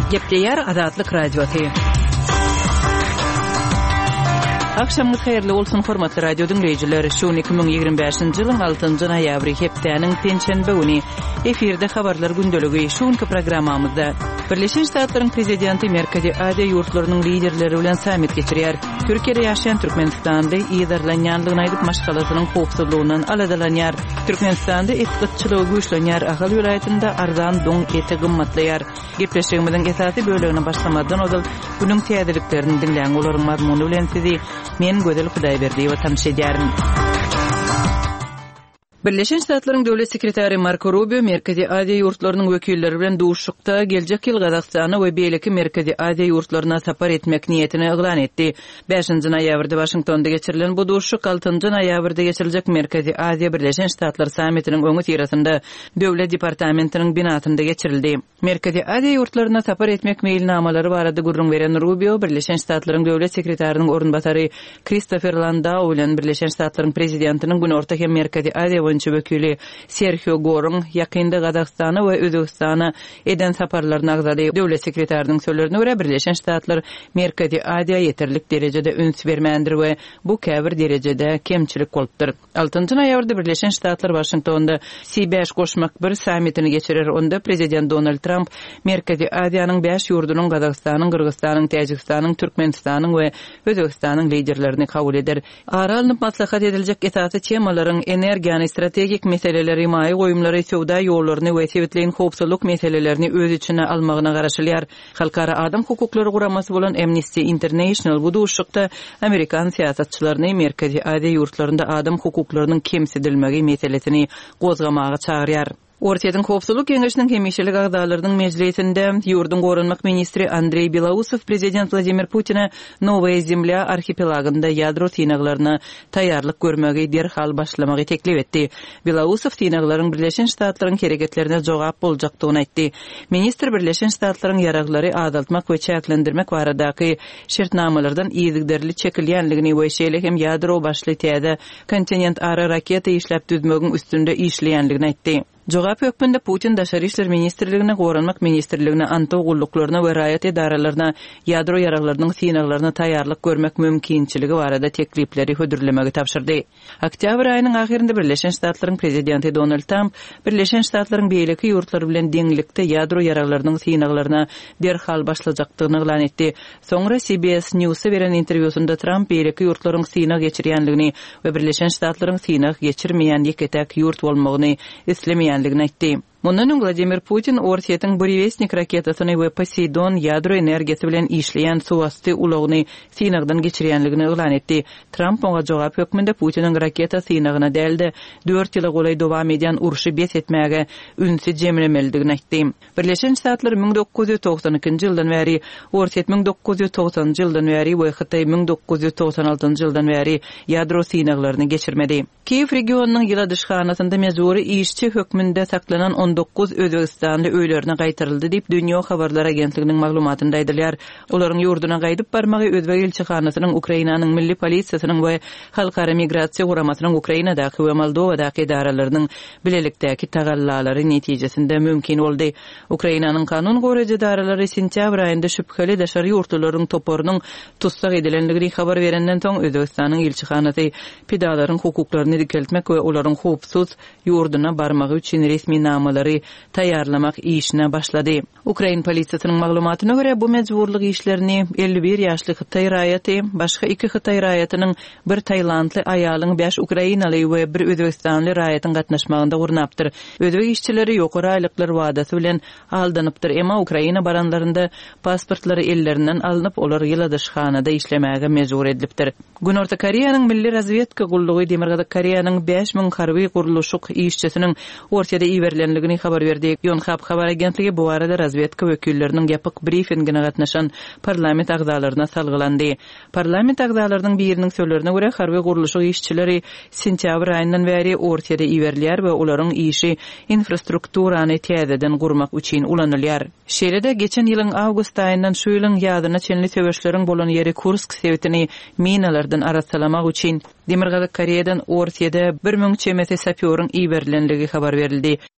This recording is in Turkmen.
Gepleyer Azatlyk Radiosu. Akşamınız hayırlı olsun hormatly radio dinleyijileri. Şu 2025-nji ýylyň 6-njy noýabry hepdeniň pençenbe güni efirde habarlar gündöligi şuňky programmamyzda Birleşen Ştatlaryň prezidenti Merkezi Aziýa ýurtlarynyň liderleri bilen samit geçirýär. Türkiýede ýaşaýan Türkmenistanda ýydarlanýanlygyny aýdyp maşgalatynyň howpsuzlygyndan aladalanýar. Türkmenistanda etgitçiligi güýçlenýär. Agal welaýatynda arzan doň eti gymmatlaýar. Gepleşigimiziň esasy bölegine başlamadan odal bunyň täzeliklerini dinleýän olaryň mazmuny bilen sizi men Gödel Hudaýberdiýewa tanış edýärim. Birleşen Ştatlaryň döwlet sekretary Marco Rubio Merkezi Aziýa ýurtlarynyň wekilleri bilen duşukda geljek ýyl Gazakstana we beýleki Merkezi Aziýa ýurtlaryna sapar etmek niýetini eglan etdi. 5-nji noýabrda Washingtonda geçirilen bu duşuk 6-njy noýabrda geçiriljek Merkezi Aziýa Birleşen Ştatlary samitiniň öňü tirasynda döwlet departamentiniň binasynda geçirildi. Merkezi Aziýa ýurtlaryna sapar etmek meýilnamalary barada gurrun beren Rubio Birleşen Ştatlaryň döwlet sekretärining orunbasary Christopher Landau bilen Birleşen Ştatlaryň prezidentiniň günorta hem Merkezi Aziýa wekili Sergio Gorung ýakynda Gazakstana we Özbekistana eden saparlaryny agzady. Döwlet sekretäriniň sözlerine görä Birleşen Ştatlar Merkezi Aziýa ýeterlik derejede üns bermändir we bu käbir derejede kemçilik bolupdyr. 6-njy noýabrda Birleşen Ştatlar Washingtonda C5 goşmak bir samitini geçirer. Onda prezident Donald Trump Merkezi Aziýanyň 5 ýurdunyň Gazakstanyň, Kyrgyzstanyň, Täjikistanyň, Türkmenistanyň we Özbekistanyň liderlerini kabul eder. Aralanyp maslahat ediljek esasy temalaryň energiýany strategik meseleleri, maý goýumlary, sowda ýollaryny we sebitleýin howpsuzlyk meselelerini öz içine almagyna garaşylýar. Halkara adam hukuklary guramasy bolan Amnesty International bu duşukda Amerikan siýasatçylaryny Merkezi Aziýa ýurtlarynda adam hukuklarynyň kemsidilmegi meselesini gozgamaga çagyrýar. Ortaýatyň howpsuzlyk Keňeşiniň hemişelik agdalarynyň mejlisinde ýurdun gorunmak ministri Andrey Belousov prezident Vladimir Putin'e Novaya Zemlya arhipelagynda ýadro synaglaryna taýýarlyk görmegi derhal başlamagy teklip etdi. Belousov synaglaryň Birleşen Ştatlaryň hereketlerine jogap boljakdygyny aýtdy. Ministr Birleşen Ştatlaryň ýaraglary azaltmak we çäklendirmek baradaky şertnamalardan ýygyderli çekilýänligini we şeýle hem ýadro başly täze kontinent ara raketa işläp düzmegiň üstünde işleýänligini aýtdy. Jogap hökmünde Putin Daşary işler ministrligine, Gorunmak ministrligine, Antow gulluklarına we raýat edaralaryna ýadro ýaraglarynyň synaglaryna taýýarlyk görmek mümkinçiligi barada teklipleri hödürlemegi tapşyrdy. Oktyabr aýynyň ahyrynda Birleşen Ştatlaryň prezidenti Donald Trump Birleşen Ştatlaryň beýleki ýurtlary bilen deňlikde ýadro ýaraglarynyň synaglaryna derhal başlajakdygyny eglan etdi. Soňra CBS News'a beren interwýusunda Trump beýleki ýurtlaryň synag geçirýänligini we Birleşen Ştatlaryň synag geçirmeýän ýeketäk ýurt bolmagyny islemeýän aýtdy. Mundan Vladimir Putin Ortaýatyň Burevestnik raketasyny we Poseidon ýadro energiýasy bilen işleýän suwasty ulagyny synagdan geçirýänligini eglan etdi. Trump oňa jogap hökmünde Putiniň raketa synagyna däldi 4 ýyla golay dowam edýän uruşy bes etmäge ünsi jemlemeligini aýtdy. Birleşen Ştatlar 1992-nji ýyldan bäri, Ortaýat 1990-njy ýyldan bäri we Hytaý 1996-njy ýyldan bäri ýadro synaglaryny geçirmedi. Kiev regionunyň ýyla dyşhanasynda mezuri işçi hökmünde saklanan 19 Özbekistanly öýlerine gaýtyryldy diýip Dünýä Habarlar Agentliginiň maglumatynda aýdylýar. Olaryň ýurduna gaýdyp barmagy Özbek elçixanasynyň, Ukrainanyň milli polisiýasynyň we halkara migrasiýa guramasynyň Ukrainadaky we Moldowadaky edaralarynyň bilelikdäki tagallalary netijesinde mümkin boldy. Ukrainanyň kanun goraýjy edaralary sentýabr aýynda şüpheli daşary ýurtlaryň toporunyň tutsak edilenligini habar berenden soň Özbekistanyň elçixanasy pedalaryň hukuklaryny dikeltmek we olaryň howpsuz ýurduna barmagy üçin resmi namalary taýýarlamak işine başlady. Ukraina polisiýasynyň maglumatyna görä bu mejburlyk işlerini 51 ýaşly Hytaý raýaty, başga 2 Hytaý raýatynyň, bir Taýlandly aýalyň, 5 Ukrainaly we 1 Özbekistanly raýatyň gatnaşmagynda gurnapdyr. Özbek işçileri ýokary aýlyklar wadasy bilen aldanypdyr, emma Ukraina baranlarynda pasportlary ellerinden alınıp olar ýyla dyşhanada işlemäge mejbur edilipdir. Günorta Koreýanyň milli razvedka gullugy Demirgada Koreýanyň 5000 harby guruluşyk işçisiniň Ortaýada iýerilenligini habar berdi. Yonhap habar agentligi bu arada razvedka wekilleriniň ýapyk briefingine gatnaşan parlament agzalaryna salgylandy. Parlament agzalarynyň biriniň sözlerine görä harby guruluşyk işçileri sentýabr aýyndan bäri Ortaýada iýerilýär we olaryň işi infrastrukturany täzeden gurmak üçin ulanylýar. Şeýle-de geçen ýylyň awgust aýyndan şu ýylyň ýadyna çenli söwüşleriň bolan ýeri Kursk sebitini minalardan arasalamak üçin Demirgada Koreýadan Ortaýada 1000 çemeti sapýoryň iýerilenligi habar berildi.